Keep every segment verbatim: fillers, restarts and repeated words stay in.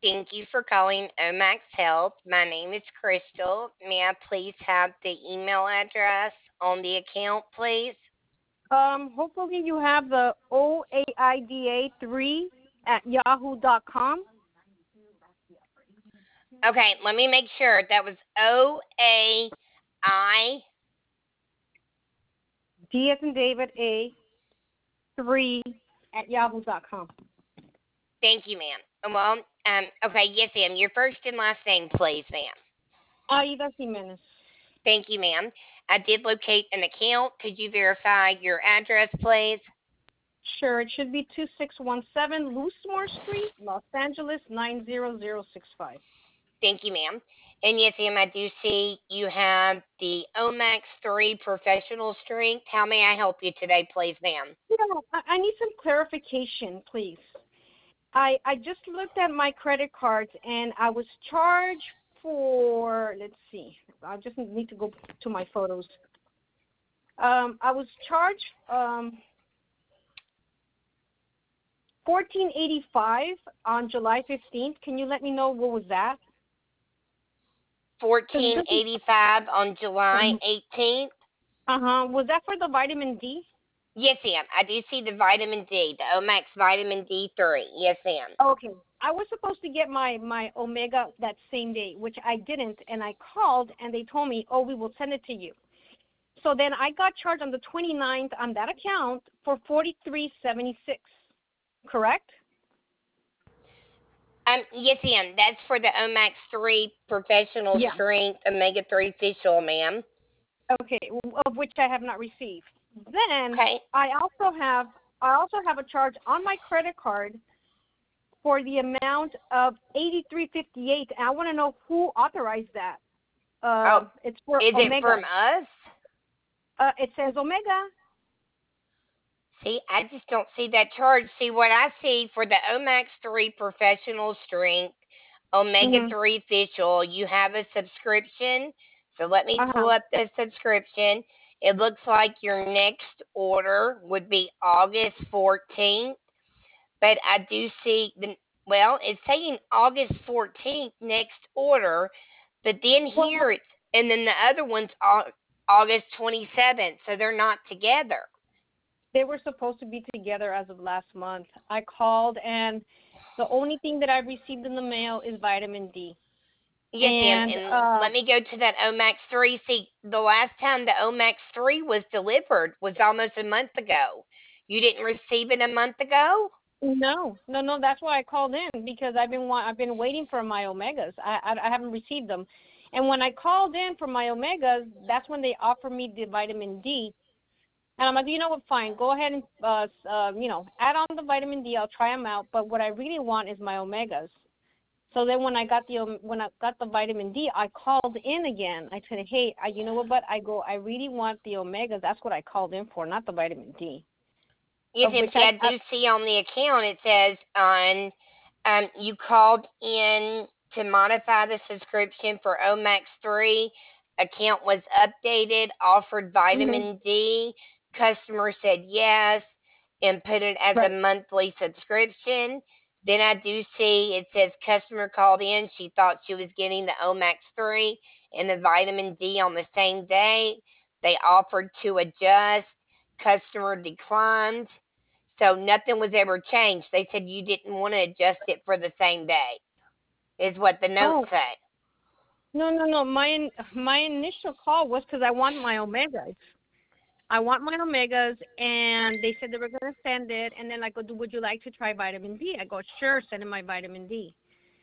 Thank you for calling Omax Health. My name is Crystal. May I please have the email address on the account, please? Um, hopefully you have the O A I D A three at yahoo dot com. Okay, let me make sure. That was O A I. D as in David A three at yahoo dot com. Thank you, ma'am. Well, um, okay, yes, ma'am. Your first and last name, please, ma'am. Aida Jimenez. Thank you, ma'am. I did locate an account. Could you verify your address, please? Sure, it should be two six one seven Loosemore Street, Los Angeles nine zero zero six five. Thank you, ma'am. And yes, ma'am, I do see you have the Omax three Professional Strength. How may I help you today, please, ma'am? You know, I, I need some clarification, please. I I just looked at my credit cards and I was charged for, let's see, I just need to go to my photos. Um, I was charged um fourteen eighty five on July fifteenth. Can you let me know what was that? Because Fourteen this is eighty five on July uh eighteenth. huh. Was that for the vitamin D? Yes, ma'am. I do see the vitamin D, the Omax vitamin D three. Yes, ma'am. Okay. I was supposed to get my my Omega that same day, which I didn't, and I called and they told me, "Oh, we will send it to you." So then I got charged on the twenty-ninth on that account for forty-three seventy-six. Correct? Um, yes, ma'am. That's for the Omax three Professional Yeah. Strength Omega three Fish Oil, ma'am. Okay, of which I have not received. Then Okay. I also have I also have a charge on my credit card for the amount of eighty-three fifty-eight. And I want to know who authorized that. Oh, Uh, it's for is it Omega. from us? Uh, it says Omega. See, I just don't see that charge. See, what I see for the Omax three Professional Strength Omega Mhm. three Fish Oil, you have a subscription. So let me Uh pull huh. up the subscription. It looks like your next order would be August fourteenth, but I do see the, well, it's saying August fourteenth next order, but then Well, here it's, and then the other one's August twenty-seventh, so they're not together. they were supposed to be together as of last month. I called, and the only thing that I received in the mail is vitamin D. Yes, ma'am. And And uh, let me go to that Omax three. See, the last time the Omax three was delivered was almost a month ago. You didn't receive it a month ago? no, no, no. That's why I called in because I've been wa- I've been waiting for my omegas. I, I I haven't received them, and when I called in for my omegas, that's when they offered me the vitamin D. And I'm like, you know what? Fine, go ahead and uh, uh you know add on the vitamin D. I'll try them out. But what I really want is my omegas. So then when I got the um, when I got the vitamin D, I called in again. I said, hey, I, you know what? But I go, I really want the omegas. That's what I called in for, not the vitamin D. Yes, Of ma'am. which See, I, I I do see on the account it says on um you called in to modify the subscription for Omax three. Account was updated, offered mhm, vitamin D. Customer said yes and put it as a right. monthly subscription. Then I do see it says customer called in. She thought she was getting the Omax three and the vitamin D on the same day. They offered to adjust. Customer declined. So nothing was ever changed. They said you didn't want to adjust it for the same day, is what the notes Oh, say. no, no, no. My in- my initial call was because I want my omegas. I want my omegas, and they said they were gonna send it. And then I go, would you like to try vitamin D? I go, sure, send in my vitamin D.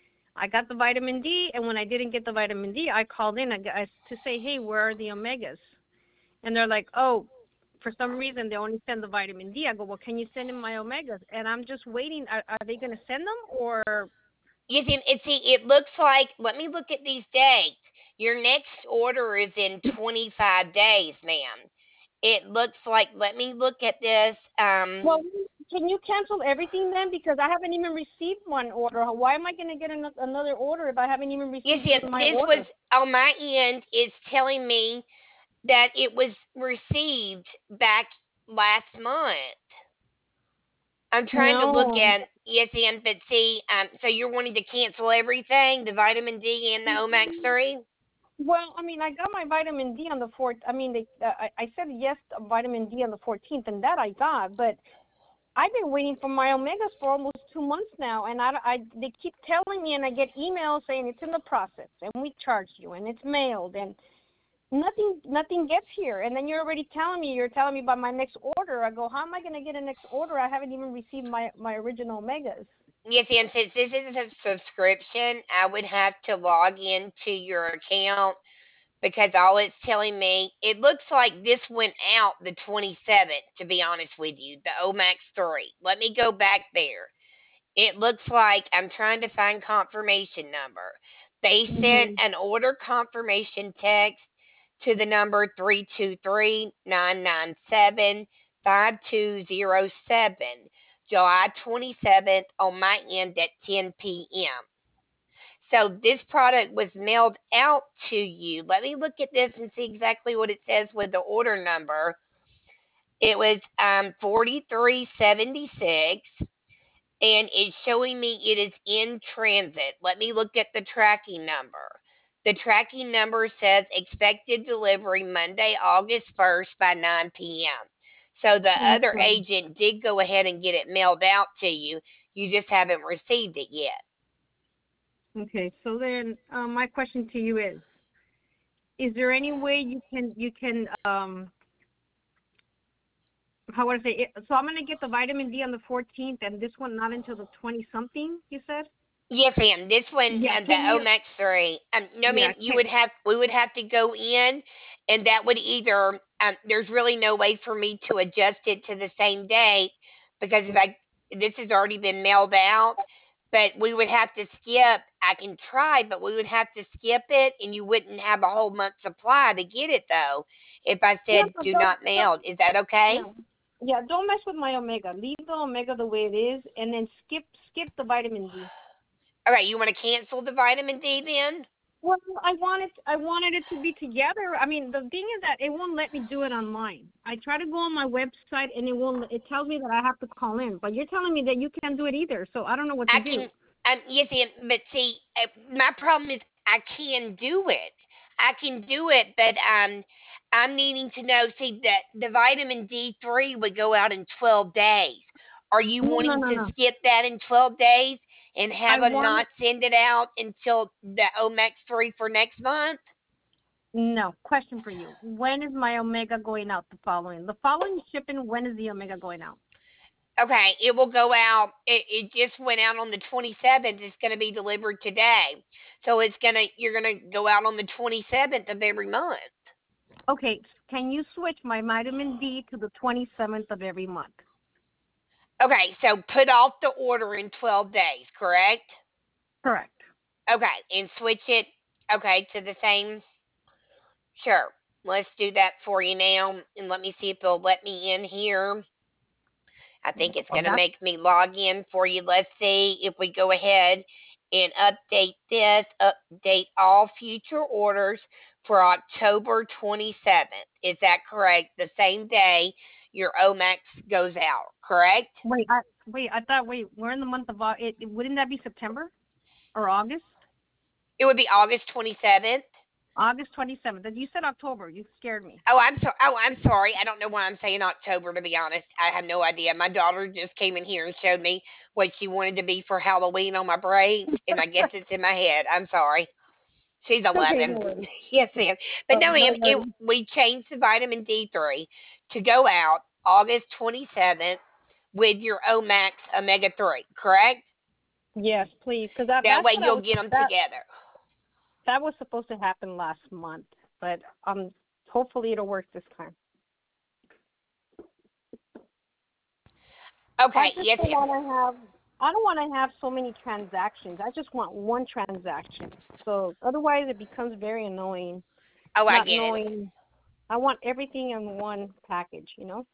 I got the vitamin D, and when I didn't get the vitamin D, I called in I, I, to say, hey, where are the omegas? And they're like, oh, for some reason they only send the vitamin D. I go, well, can you send in my omegas? And I'm just waiting. Are, are they going to send them or? You see, it, see, it looks like, let me look at these dates. Your next order is in twenty-five days, ma'am. It looks like, let me look at this. Um, Well, can you cancel everything then? Because I haven't even received one order. Why am I going to get an- another order if I haven't even you received see, my this was order? on my end, it's telling me that it was received back last month. I'm trying to look No. at. Yes, and but see, um, so you're wanting to cancel everything, the vitamin D and the Omax three? Well, I mean, I got my vitamin D on the fourth. I mean, they, uh, I, I said yes to vitamin D on the fourteenth, and that I got. But I've been waiting for my omegas for almost two months now, and I, I they keep telling me, and I get emails saying it's in the process, and we charged you, and it's mailed, and nothing nothing gets here. And then you're already telling me you're telling me about my next order. I go, how am I going to get a next order? I haven't even received my my original omegas. Yes, and since this is a subscription, I would have to log into your account because all it's telling me, it looks like this went out the twenty-seventh, to be honest with you, the Omax three. Let me go back there. It looks like I'm trying to find confirmation number. They sent Mm-hmm. an order confirmation text to the number three two three, nine nine seven, five two zero seven, July twenty-seventh on my end at ten p m. So this product was mailed out to you. Let me look at this and see exactly what it says with the order number. It was um, forty-three seventy-six, and it's showing me it is in transit. Let me look at the tracking number. The tracking number says expected delivery Monday, August first by nine p m. So the other Okay. agent did go ahead and get it mailed out to you. You just haven't received it yet. Okay. So then, um, my question to you is: Is there any way you can you can um how would I say it? So I'm gonna get the vitamin D on the fourteenth, and this one not until the twenty something. You said? Yes, ma'am. This one, Yeah. um, the Can you? Omax three. Um, no, Yeah. ma'am. You Can, would have. We would have to go in, and that would either. Um, there's really no way for me to adjust it to the same date because if I this has already been mailed out, but we would have to skip. I can try, but we would have to skip it, and you wouldn't have a whole month supply to get it though. If I yeah. said But do don't, not don't mail, is that okay? yeah. Yeah. Don't mess with my omega. Leave the omega the way it is, and then skip skip the vitamin D. All right. You want to cancel the vitamin D then? Well, I wanted I wanted it to be together. I mean, the thing is that it won't let me do it online. I try to go on my website and it won't. It tells me that I have to call in, but you're telling me that you can't do it either. So I don't know what to I do. can, um, yes, and, but see, uh, my problem is I can do it. I can do it, but um, I'm needing to know. See, that the vitamin D three would go out in twelve days. Are you No, no, wanting no, to no. skip that in twelve days and I have them want not send it out until the Omax three for next month? no question for you. When is my omega going out? The following, the following shipping. When is the omega going out? Okay, it will go out. It, it just went out on the twenty-seventh. It's going to be delivered today. So it's going to, you're going to go out on the twenty-seventh of every month. Okay, can you switch my vitamin D to the twenty-seventh of every month? Okay, so put off the order in twelve days, correct? Correct. Okay, and switch it, okay, to the same. Sure. Let's do that for you now. And let me see if it'll let me in here. I think it's Well, going to that's make me log in for you. Let's see if we go ahead and update this, update all future orders for October twenty-seventh. Is that correct? The same day your Omax goes out, correct? wait. I wait. I thought wait. We're in the month of Au- it. it- Wouldn't that be September or August? It would be August twenty-seventh. August twenty-seventh. You said October. You scared me. Oh, I'm sorry. Oh, I'm sorry. I don't know why I'm saying October. To be honest, I have no idea. My daughter just came in here and showed me what she wanted to be for Halloween on my break, and I guess it's in my head. I'm sorry. She's Okay, eleven. no worries. Yes, ma'am. But Oh, no, no ma'am. It worries. we changed the vitamin D three to go out August twenty seventh with your Omax Omega three. Correct? Yes, please, because that That that's way what I you'll was get them that together. that was supposed to happen last month, but um, hopefully it'll work this time. I Okay. just Yes, don't ma'am. want to have. I don't want to have so many transactions. I just want one transaction. So otherwise, it becomes very annoying. Oh, I Not get it. knowing. I want everything in one package. You know.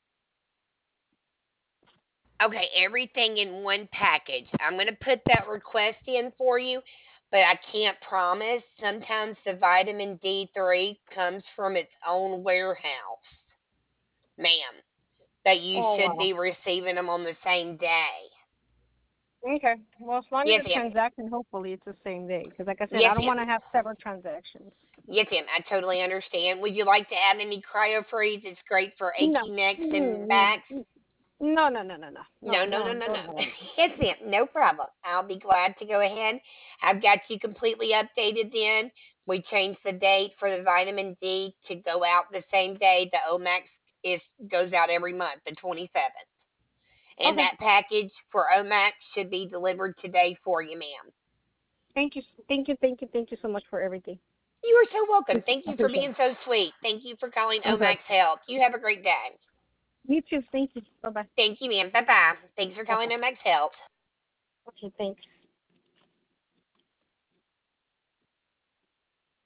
Okay, everything in one package. I'm going to put that request in for you, but I can't promise. Sometimes the vitamin D three comes from its own warehouse, ma'am, that you Oh should wow. be receiving them on the same day. Okay. Well, as long as Yes, the ma'am. transaction, hopefully it's the same day. Because, like I said, I Yes, don't ma'am. want to have several transactions. Yes, ma'am. I totally understand. Would you like to add any cryo freeze? It's great for No. achy necks and Mm, backs. No, no, no, no, no, No, no, no, no, no, no, no, no. no. Yes, ma'am. No problem. I'll be glad to go ahead. I've got you completely updated then. We changed the date for the vitamin D to go out the same day. The Omax is goes out every month, the twenty-seventh. And Okay. that package for Omax should be delivered today for you, ma'am. Thank you, thank you, thank you, thank you so much for everything. You are so welcome. Thank I you for appreciate being it. so sweet. Thank you for calling Okay. Omax Health. You have a great day. You too. Thank you. Bye bye. Thank you, ma'am. Bye bye. Thanks for Bye calling bye. Omax Health. Okay. Thanks.